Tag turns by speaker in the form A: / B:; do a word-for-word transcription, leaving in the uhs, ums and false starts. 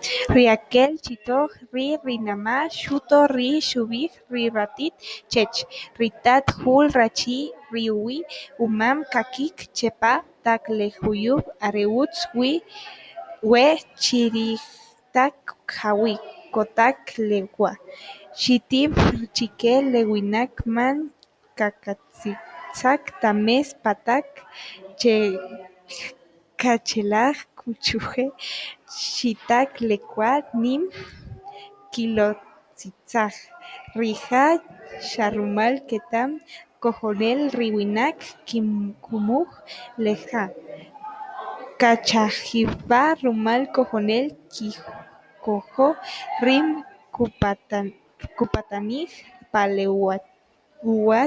A: Riaquel, chitoj, ri, rinamá, xuto, ri, xubij, riratit, chech, ritat, jul, rachi, riuwi, umam, kakik, chepa, taklejuyub, areuts, wi, we, chirijtak, jawi, kotak, lewa, xitib, chikel, lewinak, man, kakatsitzak, tames, patak, che, kachelaj, kuchuje, xitak, lekual, nim, kilotzitzaj, rija, xarrumal, ketam, cojonel, riuinak, kumuj, leja, kachajibá, rumal, cojonel, quijojo, rim, cupatanij, paleuat